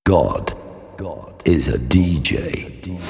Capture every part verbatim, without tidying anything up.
God, God is a D J.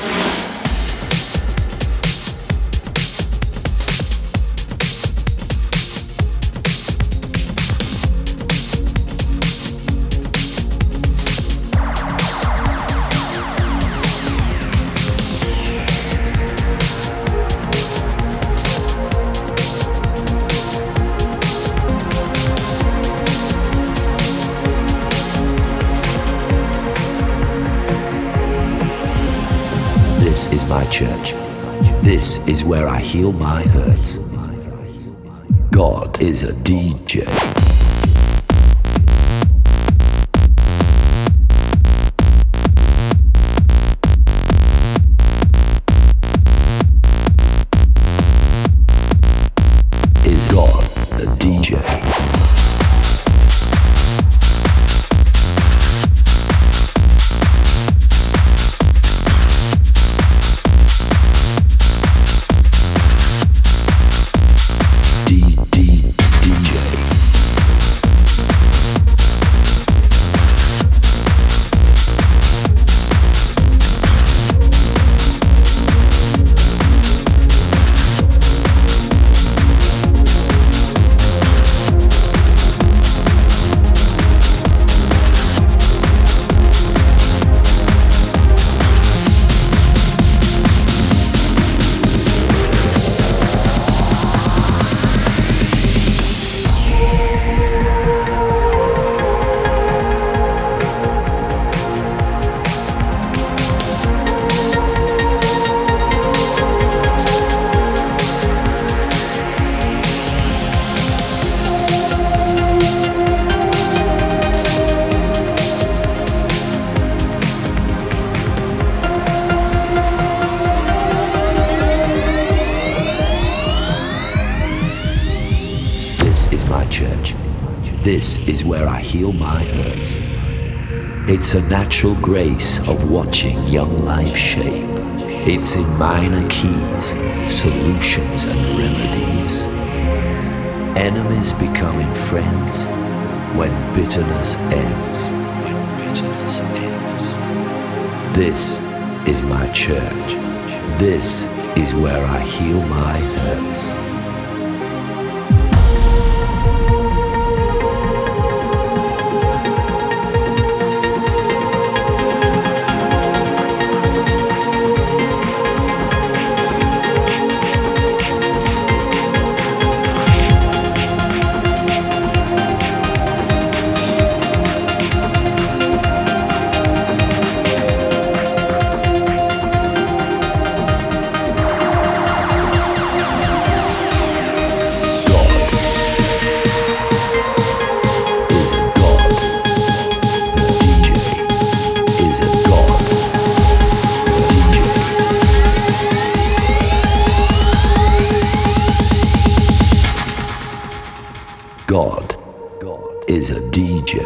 This is my church. This is where I heal my hurts. God is a D J. Is God the D J? This is my church. This is where I heal my hurts. It's a natural grace of watching young life shape. It's in minor keys, solutions and remedies. Enemies becoming friends when bitterness ends. When bitterness ends. This is my church. This is where I heal my hurts. God, God is a D J.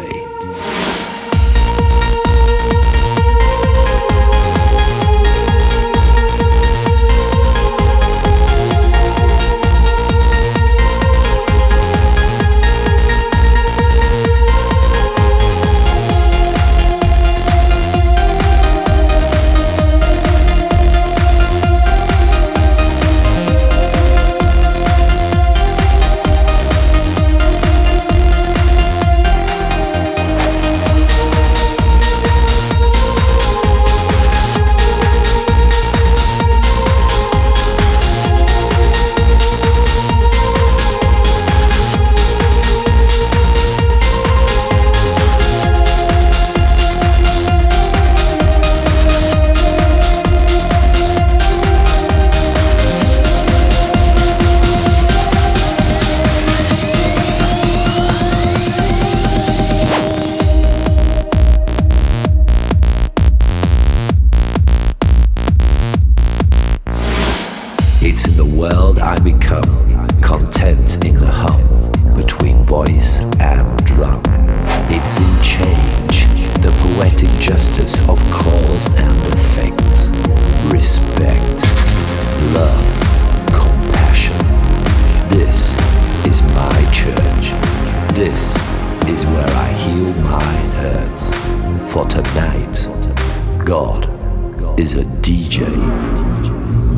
It's in the world I become, content in the hum, between voice and drum. It's in change, the poetic justice of cause and effect. Respect, love, compassion. This is my church. This is where I heal my hurts. For tonight, God is a D J.